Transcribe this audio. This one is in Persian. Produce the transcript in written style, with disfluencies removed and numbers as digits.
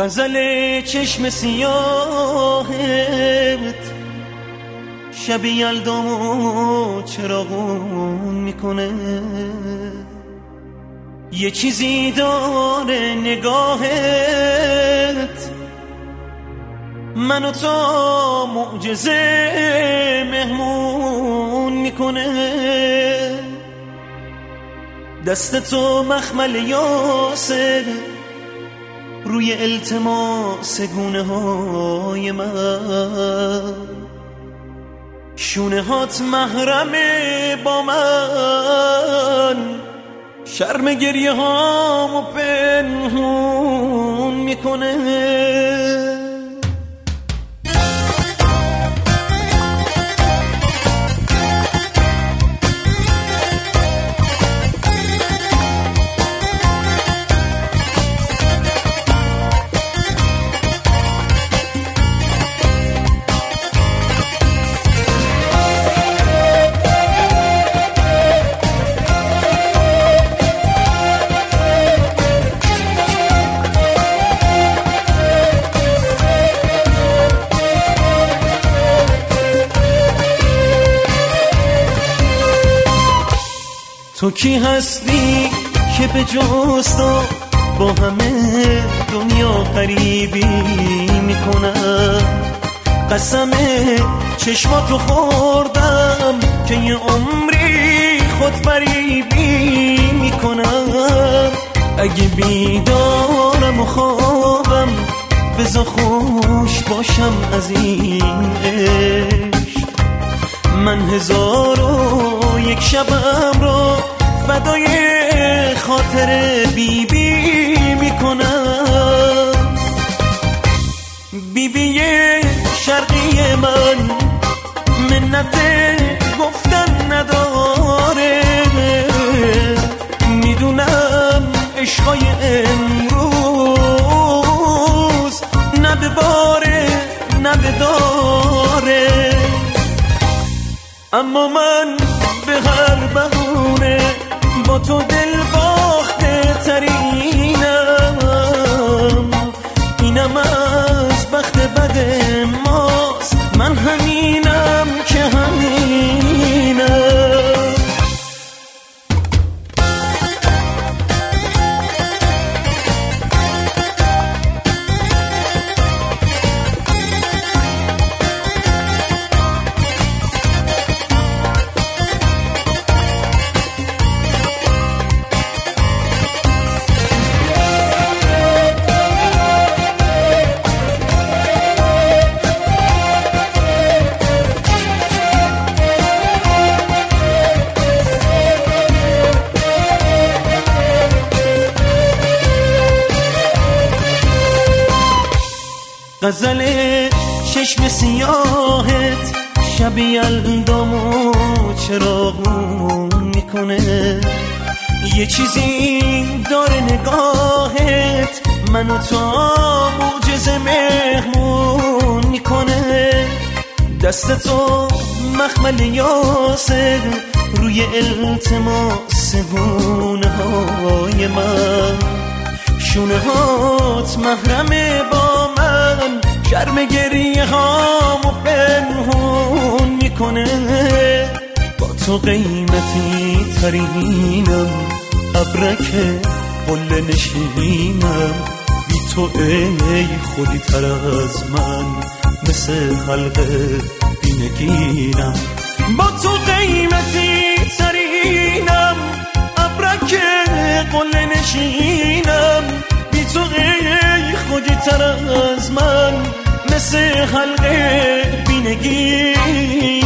غزل چشم سیاهت شب یلدامو چراغون میکنه، یه چیزی داره نگاهت منو تا معجزه مهمون میکنه. دست تو مخمل یاسر روی التماس گونه های من، شونه هات محرمه با من، شرم گریه هامو پنهون میکنه. تو کی هستی که به جز تو با همه دنیا غریبی میکنم؟ قسم چشماتو خوردم که یه عمری خود فریبی میکنم. اگه بیدارم و خوابم بذار خوش باشم از این عشق. من 1001 شبم رو فدای خاطر بیبی میکنم. بیبی شرقی من منت گفتن نداره، میدونم عشقای امروز نه به باره نه به داره، اما من به هر بهونه با تو دل باخته ترینم. اینم از بخت بد ماست، من همینم که همینم. غزل چشم سیاهت شب یلدامو چراغون میکنه، یه چیزی داره نگاهت منو تا معجزه مهمون میکنه. دست تو مخمل یاسر روی التماس گونه های من، شونه هات محرمه با من، شرم گریه هامو پنهون میکنه. با تو قیمتی ترینم، ابرک قله نشینم، بی تو ای خودی تر از من، مثل حلقه بینگینم. با تو قیمتی ترینم، ابرک قله نشینم، بی تو ای خودی تر از من، مثل حلقه بینگینم.